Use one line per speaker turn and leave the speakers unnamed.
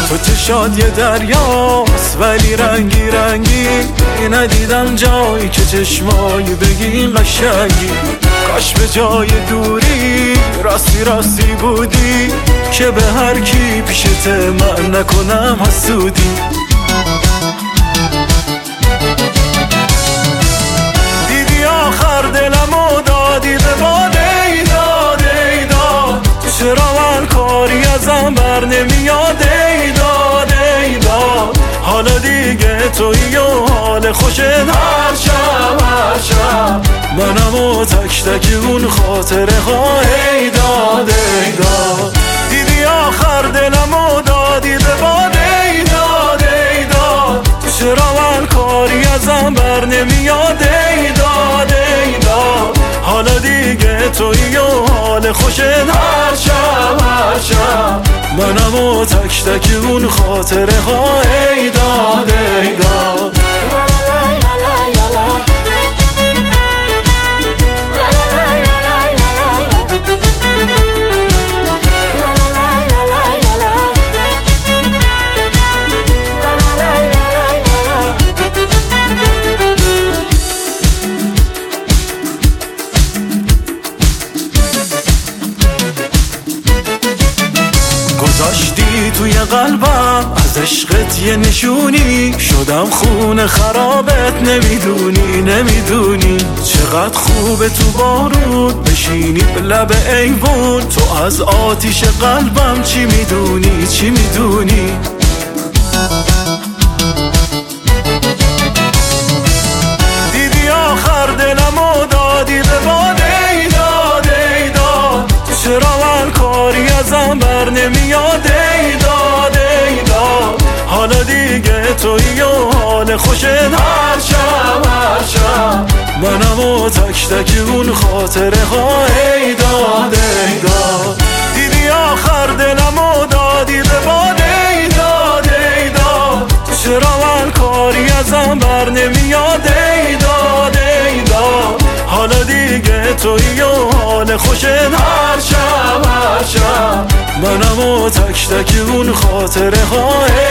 تو چشات یه دریاست ولی رنگی رنگی، ندیدم جایی که چشمایی بگین قشنگی. کاش به جای دوری راستی راستی بودی، که به هر کی پیشت من نکنم حسودی. دیدی آخر دلمو دادی به باد، ای داد ای داد. چرا من کاری ازم بر نمیاد، ای داد ای داد. حالا دیگه تویی و حال خوشت هر شب هر شب، منم و تک تک اون خاطره ها، ای داد ای داد. دیدی آخر دلمو دادی به باد، ای داد ای داد. چرا من کاری ازم بر نمیاد، ای داد ای داد. حالا دیگه تویی و حال خوشت هر شب هر شب، منم و تک تک اون خاطره ها، ای داد ای داد. گذاشتی توی قلبم از عشقت یه نشونی، شدم خون خرابت نمیدونی نمیدونی. چقدر خوبه تو بارون بشینی به لب ایوون، تو از آتیش قلبم چی میدونی چی میدونی. دیدی آخر دلمو دادی به باد، ای داد ای داد. چرا من کاری ازم بر نمیاد، ای داد ای داد. حالا دیگه تویی و حال خوشت هر شب هر شب، منم و تک تک اون خاطره ها، ای داد ای داد. دیدی آخر دلمو دادی به باد، ای داد ای داد. چرا من کاری ازم بر نمیاد، ای داد ای داد. حالا دیگه تویی و حال خوشت هر شب هر شب، منم و تک تک اون خاطره ها.